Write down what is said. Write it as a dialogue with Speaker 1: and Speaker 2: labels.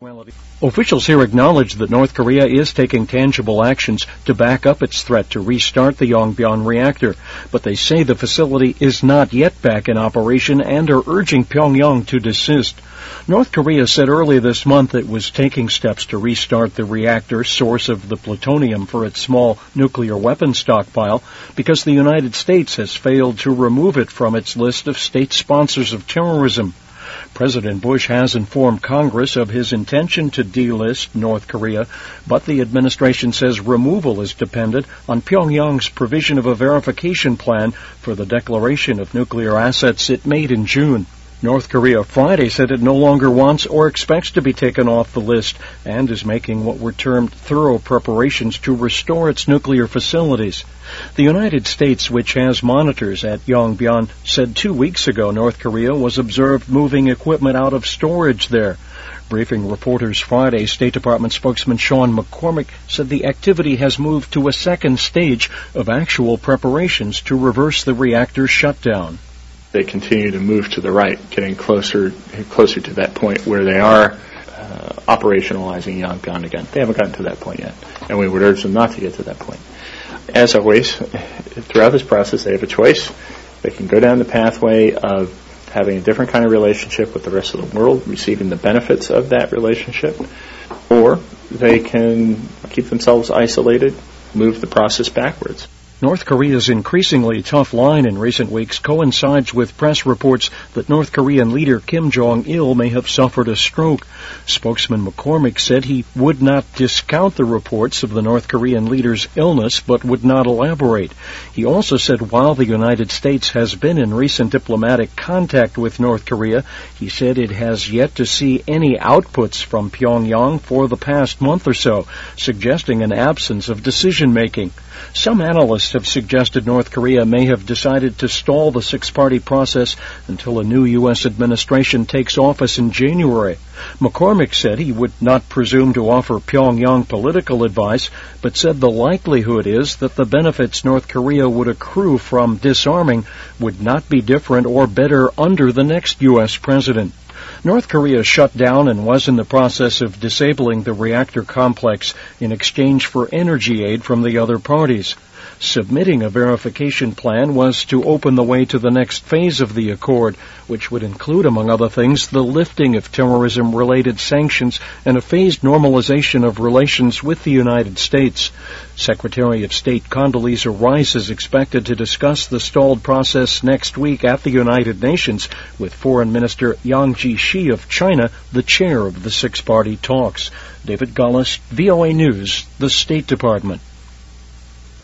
Speaker 1: Officials here acknowledge that North Korea is taking tangible actions to back up its threat to restart the Yongbyon reactor, but they say the facility is not yet back in operation and are urging Pyongyang to desist. North Korea said earlier this month it was taking steps to restart the reactor, source of the plutonium for its small nuclear weapons stockpile, because the United States has failed to remove it from its list of state sponsors of terrorism. President Bush has informed Congress of his intention to delist North Korea, but the administration says removal is dependent on Pyongyang's provision of a verification plan for the declaration of nuclear assets it made in June. North Korea Friday said it no longer wants or expects to be taken off the list and is making what were termed thorough preparations to restore its nuclear facilities. The United States, which has monitors at Yongbyon, said 2 weeks ago North Korea was observed moving equipment out of storage there. Briefing reporters Friday, State Department spokesman Sean McCormick said the activity has moved to a second stage of actual preparations to reverse the reactor shutdown.
Speaker 2: They continue to move to the right, getting closer to that point where they are operationalizing Yongbyon again. They haven't gotten to that point yet, and we would urge them not to get to that point. As always, throughout this process, they have a choice. They can go down the pathway of having a different kind of relationship with the rest of the world, receiving the benefits of that relationship, or they can keep themselves isolated, move the process backwards.
Speaker 1: North Korea's increasingly tough line in recent weeks coincides with press reports that North Korean leader Kim Jong-il may have suffered a stroke. Spokesman McCormick said he would not discount the reports of the North Korean leader's illness, but would not elaborate. He also said while the United States has been in recent diplomatic contact with North Korea, he said it has yet to see any outputs from Pyongyang for the past month or so, suggesting an absence of decision-making. Some analysts have suggested North Korea may have decided to stall the six-party process until a new U.S. administration takes office in January. McCormick said he would not presume to offer Pyongyang political advice, but said the likelihood is that the benefits North Korea would accrue from disarming would not be different or better under the next U.S. president. North Korea shut down and was in the process of disabling the reactor complex in exchange for energy aid from the other parties. Submitting a verification plan was to open the way to the next phase of the accord, which would include, among other things, the lifting of terrorism-related sanctions and a phased normalization of relations with the United States. Secretary of State Condoleezza Rice is expected to discuss the stalled process next week at the United Nations with Foreign Minister Yang Jiechi of China, the chair of the six-party talks. David Gullis, VOA News, the State Department.